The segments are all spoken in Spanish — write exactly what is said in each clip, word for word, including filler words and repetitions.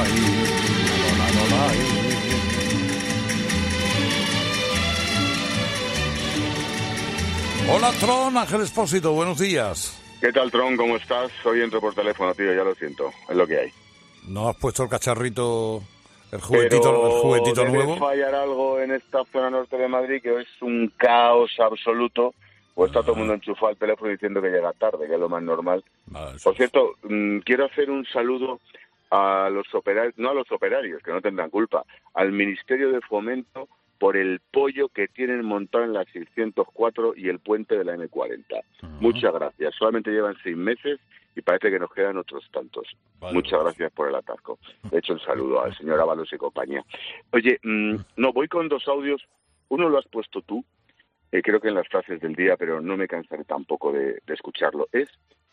Hola, Tron, Ángel Expósito, buenos días. ¿Qué tal, Tron? ¿Cómo estás? Hoy entro por teléfono, tío, ya lo siento, es lo que hay. ¿No has puesto el cacharrito, el juguetito, Pero el juguetito debe nuevo? fallar algo en esta zona norte de Madrid, que es un caos absoluto. Pues está todo el mundo enchufado al teléfono diciendo que llega tarde, que es lo más normal. Vale, por cierto, mmm, quiero hacer un saludo a los operarios, no a los operarios, que no tendrán culpa, al Ministerio de Fomento por el pollo que tienen montado en la seiscientos cuatro y el puente de la eme cuarenta. Uh-huh. Muchas gracias. Solamente llevan seis meses y parece que nos quedan otros tantos. Vale, Muchas pues. gracias por el atasco. De hecho, un saludo al señor Ábalos y compañía. Oye, mmm, no, voy con dos audios. Uno lo has puesto tú, eh, creo que en las frases del día, pero no me cansaré tampoco de, de escucharlo. Es,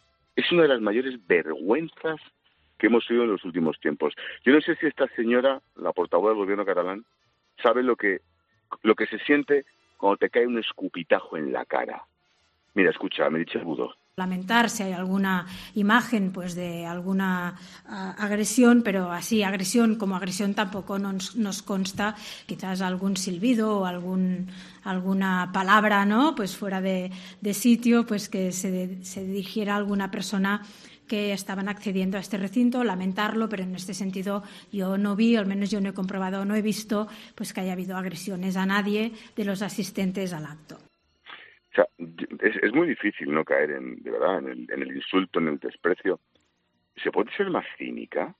es una de las mayores vergüenzas que hemos oído en los últimos tiempos. Yo no sé si esta señora, la portavoz del gobierno catalán, sabe lo que lo que se siente cuando te cae un escupitajo en la cara. Mira, escucha, me dice Budo. Lamentar si hay alguna imagen pues de alguna uh, agresión, pero así agresión como agresión tampoco nos, nos consta, quizás algún silbido o algún alguna palabra, ¿no? Pues fuera de, de sitio, pues que se, se dirigiera a alguna persona que estaban accediendo a este recinto, lamentarlo, pero en este sentido yo no vi, al menos yo no he comprobado, no he visto pues que haya habido agresiones a nadie de los asistentes al acto. O sea, es, es muy difícil no caer en, de verdad, en el, en el insulto, en el desprecio. ¿Se puede ser más cínica?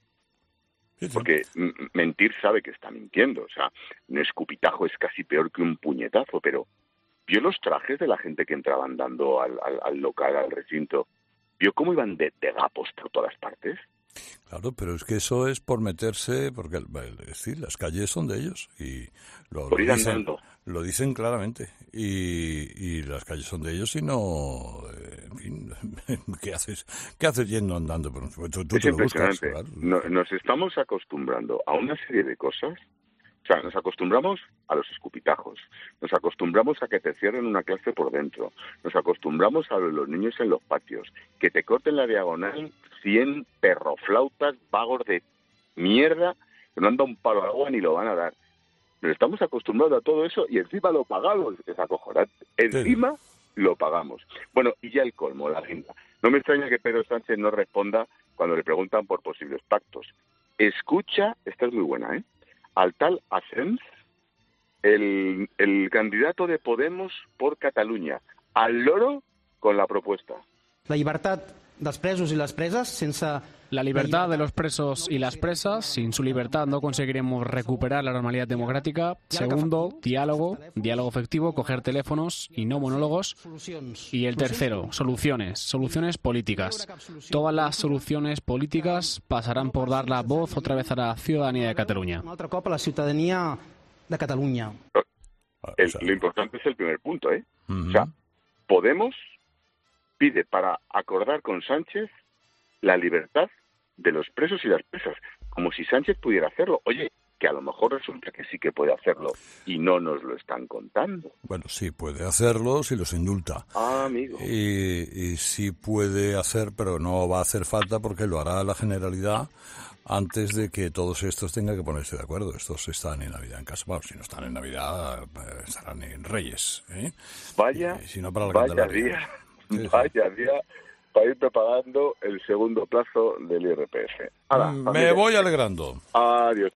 Sí, sí. Porque m- mentir sabe que está mintiendo. O sea, un escupitajo es casi peor que un puñetazo, pero ¿vio los trajes de la gente que entraba andando al, al, al local, al recinto? ¿Vio cómo iban de, de gapos por todas partes? Claro, pero es que eso es por meterse, porque es decir, las calles son de ellos y lo, por lo, ir dicen, andando. lo dicen claramente y, y las calles son de ellos y no, eh, en fin, ¿qué haces? ¿Qué haces yendo andando? Tú, tú es te lo buscas, impresionante. claro. No, nos estamos acostumbrando a una serie de cosas. O sea, nos acostumbramos a los escupitajos, nos acostumbramos a que te cierren una clase por dentro, nos acostumbramos a los niños en los patios, que te corten la diagonal cien perroflautas vagos de mierda que no han dado un palo al agua ni lo van a dar. Pero estamos acostumbrados a todo eso y encima lo pagamos, es acojonante. Encima sí. Lo pagamos. Bueno, y ya el colmo, la agenda. No me extraña que Pedro Sánchez no responda cuando le preguntan por posibles pactos. Escucha, esta es muy buena, ¿eh? Al tal Asens, el, el candidato de Podemos por Catalunya, al loro con la propuesta. La libertad dels presos y las presas, sense... La libertad de los presos y las presas. Sin su libertad no conseguiremos recuperar la normalidad democrática. Segundo, diálogo, diálogo efectivo, coger teléfonos y no monólogos. Y el tercero, soluciones, soluciones políticas. Todas las soluciones políticas pasarán por dar la voz otra vez a la ciudadanía de Cataluña. Un altre cop a la ciudadanía de Cataluña. El, lo importante es el primer punto, ¿eh? Uh-huh. O sea, Podemos pide para acordar con Sánchez la libertad de los presos y las presas, como si Sánchez pudiera hacerlo. Oye, que a lo mejor resulta que sí que puede hacerlo y no nos lo están contando. Bueno, sí puede hacerlo si los indulta. Ah, amigo. Y, y sí puede hacer, pero no va a hacer falta porque lo hará la Generalidad antes de que todos estos tengan que ponerse de acuerdo. Estos están en Navidad en casa. Bueno, si no están en Navidad, estarán en Reyes, ¿eh? Vaya, y, si no para la vaya día, sí, vaya sí. día para ir preparando el segundo plazo del I R P F. Hala, Me voy alegrando. Adiós.